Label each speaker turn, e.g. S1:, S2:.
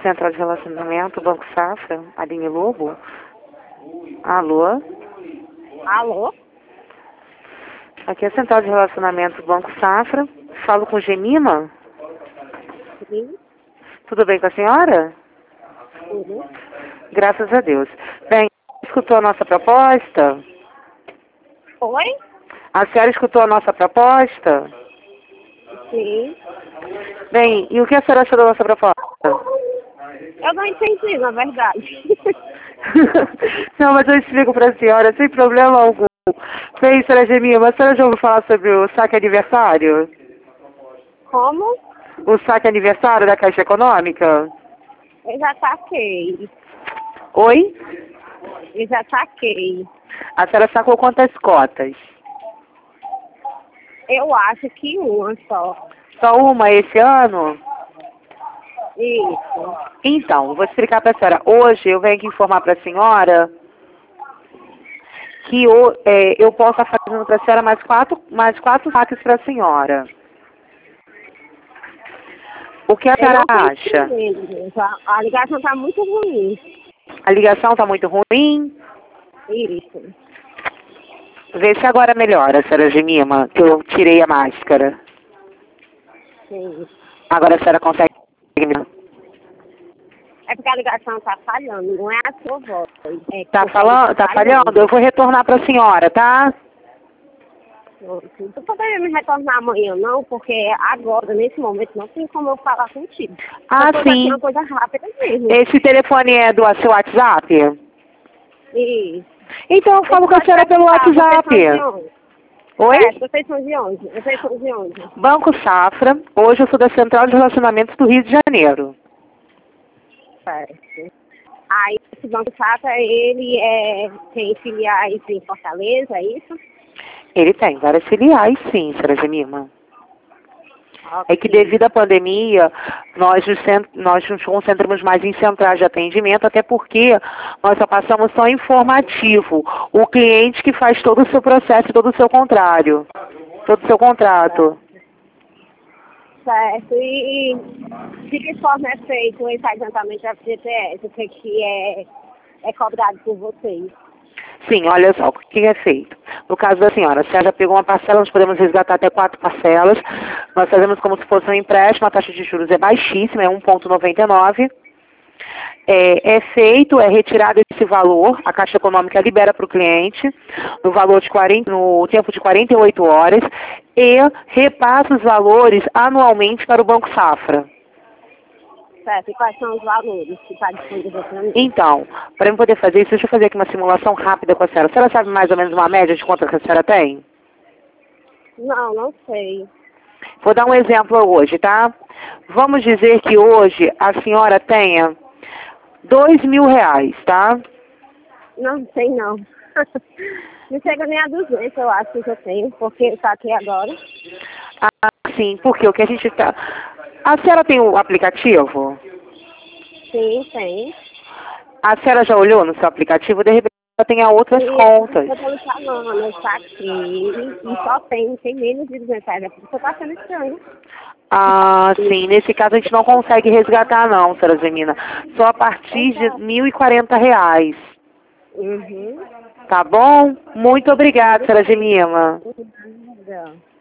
S1: Central de Relacionamento, Banco Safra, Aline Lobo. Alô?
S2: Alô?
S1: Aqui é a Central de Relacionamento, Banco Safra. Falo com Gemima?
S2: Sim.
S1: Tudo bem com a senhora?
S2: Uhum.
S1: Graças a Deus. Bem, escutou a nossa proposta?
S2: Oi?
S1: A senhora escutou a nossa proposta?
S2: Sim.
S1: Bem, e o que a senhora achou da nossa proposta?
S2: Eu não entendi, na verdade.
S1: Não, mas eu explico para a senhora, sem problema algum. Bem, senhora Gemima, a senhora já ouviu falar sobre o saque aniversário?
S2: Como?
S1: O saque aniversário da Caixa Econômica?
S2: Eu já saquei.
S1: Oi?
S2: Eu já saquei.
S1: A senhora sacou quantas cotas?
S2: Eu acho que uma só.
S1: Só uma esse ano?
S2: Isso.
S1: Então, vou explicar para a senhora. Hoje eu venho aqui informar para a senhora que eu posso estar fazendo para a senhora mais quatro saques para a senhora. O que a
S2: Eu
S1: senhora
S2: não tô
S1: acha?
S2: entendendo. A ligação tá muito ruim.
S1: A ligação está muito ruim?
S2: Isso.
S1: Vê se agora melhora, senhora Gemima, que eu tirei a máscara.
S2: Sim.
S1: Agora a senhora consegue me...
S2: É porque a ligação tá falhando, não é a sua voz. É
S1: Tá
S2: porque ele
S1: falando? Tá falhando? Eu
S2: falhando.
S1: vou retornar para a senhora, tá?
S2: Não poderia me retornar amanhã, não, porque agora, nesse momento, não tem como eu falar contigo.
S1: Ah,
S2: Essa coisa aqui é
S1: sim.
S2: uma coisa rápida mesmo.
S1: Esse telefone é do seu WhatsApp?
S2: E
S1: Então eu falo com a
S2: pode
S1: senhora pelo
S2: perguntar, vocês são de
S1: WhatsApp.
S2: onde?
S1: Oi?
S2: É, vocês são de onde? Vocês são de onde?
S1: Banco Safra. Hoje eu sou da Central de Relacionamentos do Rio de Janeiro.
S2: Certo. Aí, esse Banco Safra, ele tem filiais em Fortaleza, é isso?
S1: Ele tem várias filiais, sim, senhora Gemima. É que
S2: Ok.
S1: devido à pandemia, nós nos concentramos mais em centrais de atendimento, até porque nós só passamos só informativo. O cliente que faz todo o seu processo, todo o seu contrário, todo o seu contrato.
S2: Certo. E de que forma é feito esse adiantamento da FGTS? O que é cobrado por vocês?
S1: Sim, olha só, o que é feito? No caso da senhora, a senhora já pegou uma parcela, nós podemos resgatar até 4 parcelas. Nós fazemos como se fosse um empréstimo, a taxa de juros é baixíssima, é 1,99. É retirado esse valor, a Caixa Econômica libera para o cliente, no tempo de 48 horas, e repassa os valores anualmente para o Banco Safra.
S2: Certo. E quais são os valores que está disponível para mim?
S1: Então, para eu poder fazer isso, deixa eu fazer aqui uma simulação rápida com a senhora. A senhora sabe mais ou menos uma média de quanto que a senhora tem?
S2: Não, não sei.
S1: Vou dar um exemplo hoje, tá? Vamos dizer que hoje a senhora tenha R$ 2.000, tá?
S2: Não sei, não. Não chega nem a 200, eu acho que eu tenho, porque está aqui agora.
S1: Ah, sim, porque o que a gente tá... A senhora tem o aplicativo?
S2: Sim, tem.
S1: A senhora já olhou no seu aplicativo? De repente ela tenha outras
S2: E
S1: contas.
S2: eu tô lhe falando, está aqui e só tem menos de 200 reais. É por isso que eu tô achando estranho.
S1: Ah, sim. Nesse caso a gente não consegue resgatar não, senhora Gemina. Só a partir de
S2: Opa.
S1: R$ 1.040.
S2: Uhum.
S1: Tá bom? Muito obrigada, senhora Gemima.
S2: Obrigada.